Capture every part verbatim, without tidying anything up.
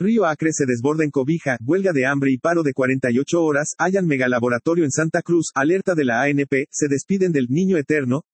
Río Acre se desborda en Cobija, huelga de hambre y paro de cuarenta y ocho horas, hallan megalaboratorio en Santa Cruz, alerta de la A N P, se despiden del Niño Eterno.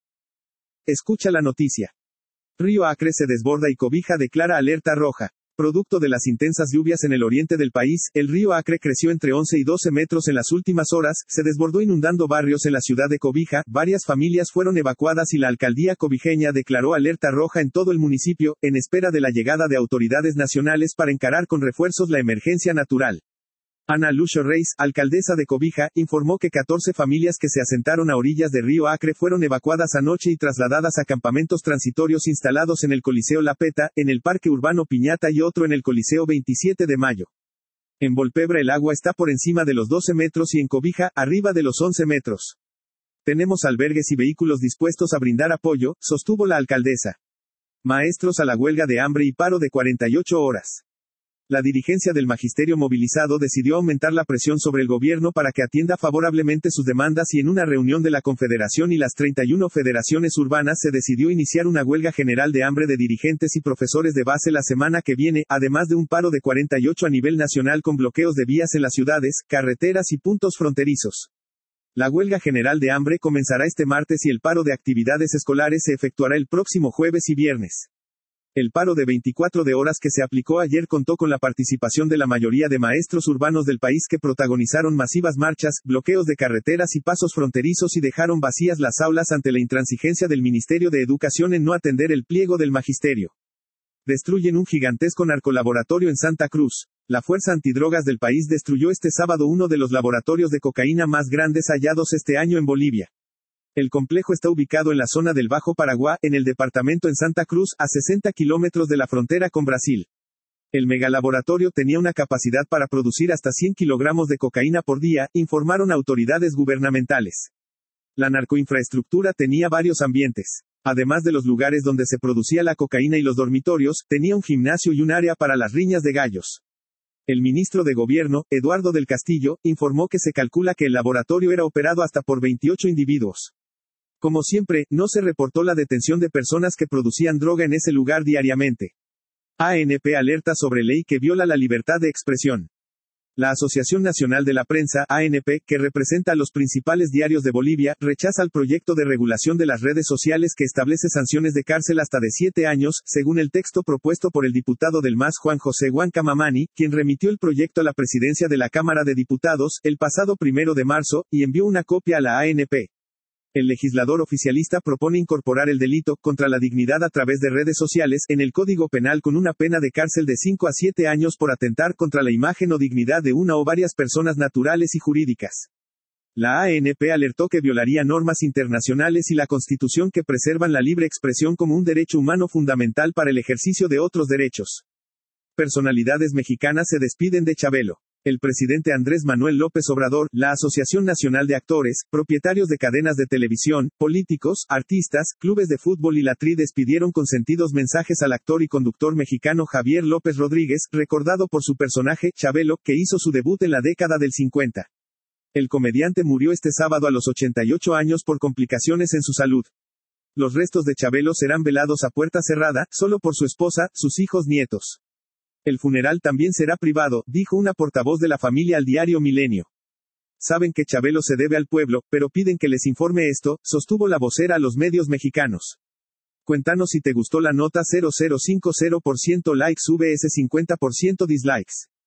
Escucha la noticia. Río Acre se desborda y Cobija declara alerta roja. Producto de las intensas lluvias en el oriente del país, el río Acre creció entre once y doce metros en las últimas horas, se desbordó inundando barrios en la ciudad de Cobija, varias familias fueron evacuadas y la alcaldía cobijeña declaró alerta roja en todo el municipio, en espera de la llegada de autoridades nacionales para encarar con refuerzos la emergencia natural. Ana Lucio Reis, alcaldesa de Cobija, informó que catorce familias que se asentaron a orillas de Río Acre fueron evacuadas anoche y trasladadas a campamentos transitorios instalados en el Coliseo La Peta, en el Parque Urbano Piñata y otro en el Coliseo veintisiete de mayo. En Volpebra el agua está por encima de los doce metros y en Cobija, arriba de los once metros. Tenemos albergues y vehículos dispuestos a brindar apoyo, sostuvo la alcaldesa. Maestros a la huelga de hambre y paro de cuarenta y ocho horas. La dirigencia del magisterio movilizado decidió aumentar la presión sobre el gobierno para que atienda favorablemente sus demandas y en una reunión de la Confederación y las treinta y una federaciones urbanas se decidió iniciar una huelga general de hambre de dirigentes y profesores de base la semana que viene, además de un paro de cuarenta y ocho a nivel nacional con bloqueos de vías en las ciudades, carreteras y puntos fronterizos. La huelga general de hambre comenzará este martes y el paro de actividades escolares se efectuará el próximo jueves y viernes. El paro de veinticuatro de horas que se aplicó ayer contó con la participación de la mayoría de maestros urbanos del país que protagonizaron masivas marchas, bloqueos de carreteras y pasos fronterizos y dejaron vacías las aulas ante la intransigencia del Ministerio de Educación en no atender el pliego del magisterio. Destruyen un gigantesco narcolaboratorio en Santa Cruz. La Fuerza Antidrogas del país destruyó este sábado uno de los laboratorios de cocaína más grandes hallados este año en Bolivia. El complejo está ubicado en la zona del Bajo Paraguá, en el departamento en Santa Cruz, a sesenta kilómetros de la frontera con Brasil. El megalaboratorio tenía una capacidad para producir hasta cien kilogramos de cocaína por día, informaron autoridades gubernamentales. La narcoinfraestructura tenía varios ambientes. Además de los lugares donde se producía la cocaína y los dormitorios, tenía un gimnasio y un área para las riñas de gallos. El ministro de Gobierno, Eduardo del Castillo, informó que se calcula que el laboratorio era operado hasta por veintiocho individuos. Como siempre, no se reportó la detención de personas que producían droga en ese lugar diariamente. A N P alerta sobre ley que viola la libertad de expresión. La Asociación Nacional de la Prensa, A N P, que representa a los principales diarios de Bolivia, rechaza el proyecto de regulación de las redes sociales que establece sanciones de cárcel hasta de siete años, según el texto propuesto por el diputado del M A S Juan José Huanca Mamani, quien remitió el proyecto a la presidencia de la Cámara de Diputados, el pasado primero de marzo, y envió una copia a la A N P. El legislador oficialista propone incorporar el delito contra la dignidad a través de redes sociales en el Código Penal con una pena de cárcel de cinco a siete años por atentar contra la imagen o dignidad de una o varias personas naturales y jurídicas. La A N P alertó que violaría normas internacionales y la Constitución que preservan la libre expresión como un derecho humano fundamental para el ejercicio de otros derechos. Personalidades mexicanas se despiden de Chabelo. El presidente Andrés Manuel López Obrador, la Asociación Nacional de Actores, propietarios de cadenas de televisión, políticos, artistas, clubes de fútbol y la T R I despidieron con sentidos mensajes al actor y conductor mexicano Javier López Rodríguez, recordado por su personaje, Chabelo, que hizo su debut en la década del cincuenta. El comediante murió este sábado a los ochenta y ocho años por complicaciones en su salud. Los restos de Chabelo serán velados a puerta cerrada, solo por su esposa, sus hijos nietos. El funeral también será privado, dijo una portavoz de la familia al diario Milenio. Saben que Chabelo se debe al pueblo, pero piden que les informe esto, sostuvo la vocera a los medios mexicanos. Cuéntanos si te gustó la nota. Cero cero cinco cero por ciento likes vs cincuenta por ciento dislikes.